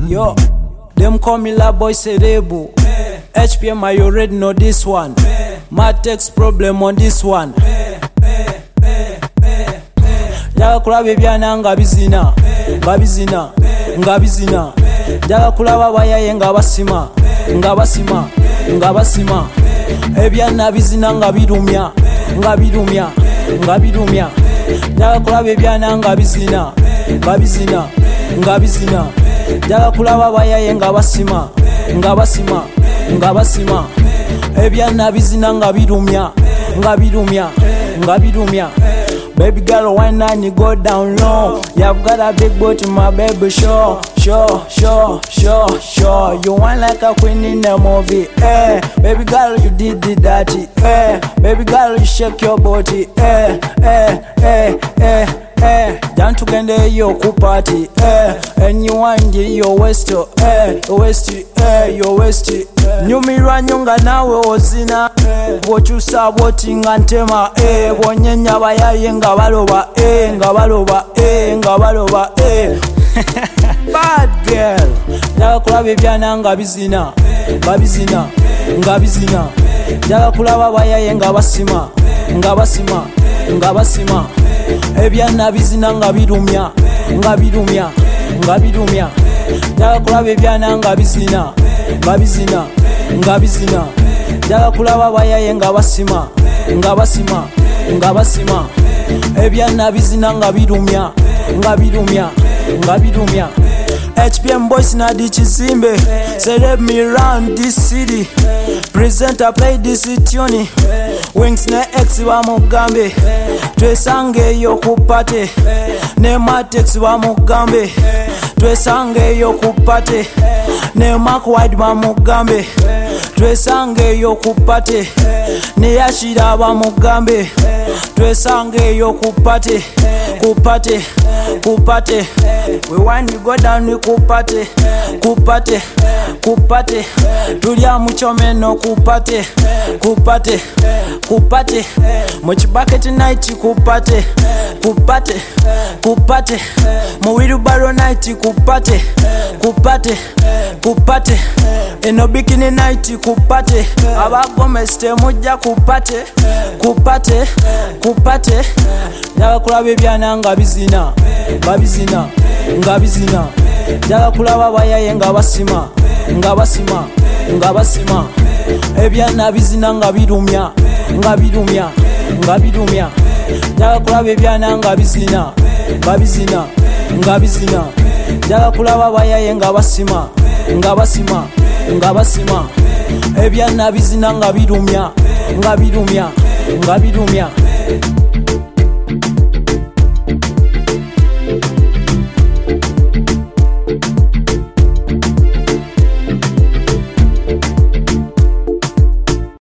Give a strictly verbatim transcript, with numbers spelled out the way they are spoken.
Yo, them call me La Boy Cerebro. H P M, I already know this one. Matex problem on this one. Jaga kulaba ebyana nga bizina, nga bizina, nga bizina. Jaga kulaba bayaye nga basima, nga basima, nga basima. Ebyana bizina nga birumya, nga birumya, nga birumya. Jaga kulaba ebyana nga bizina, nga bizina, nga bizina. Jaga kulaba bayaye nga basima, nga basima, nga basima. Ebyana bizina nga birumya, nga birumya, nga birumya. Baby girl, why not you go down low? You've got a big booty, my baby, sure, sure, sure, sure, sure. You want like a queen in the movie, eh? Baby girl, you did the dirty, eh? Baby girl, you shake your body, eh? Eh, eh, eh, eh. Down to Gende, yo, party, eh? And you want your waist, eh? Your waist, eh? Your waist, eh? Nyumira nyonga nawe ozina, bochusa botinga ntema, eh? Bonyenya bayaye nga baloba, eh? Nga baloba, eh? Nga baloba, eh? Bad girl. Jaga kulaba ebyana nga bizina, nga bizina, nga bizina. Jaga kulaba bayaye nga basima, nga basima, nga basima. Ebyana bizina nga birumya, nga birumya, nga birumya. Jaga kulaba ebyana nga bizina, nga bizina, nga bizina. Jaga kulaba bayaye nga basima, nga basima, nga basima. Ebyana bizina nga birumya, nga birumya, nga birumya. H P M boys na di Kizimbe, celeb me round this city. Presenter play this tune. Wings ne X wa Mugambe, twesange yo kupate. Ne Matex wa Mugambe, twesange yo kupate. Ne Mark Wide wa Mugambe, twesange yo kupate. Ne Yashida wa Mugambe, twesange yo kupate. Kupate, kupate. We want you go down we kupate, kupate, kupate. Tulia muchomeno kupate, kupate, kupate. Much bucket night kupate, kupate, kupate. Muwiru baro night kupate, kupate, kupate. Eno bikini night kupate. Abagome ste muja kupate, kupate, kupate. Jaga kulaba ebyana nga bizina, nga bizina, nga bizina. Jaga kulaba bayaye nga basima, nga basima, nga basima. Ebyana bizina nga birumya, nga birumya, nga birumya. Jaga kulaba ebyana nga bizina, nga bizina, nga bizina. Jaga kulaba bayaye nga basima, nga basima, nga basima. Ebyana bizina nga birumya, nga birumya, nga birumya.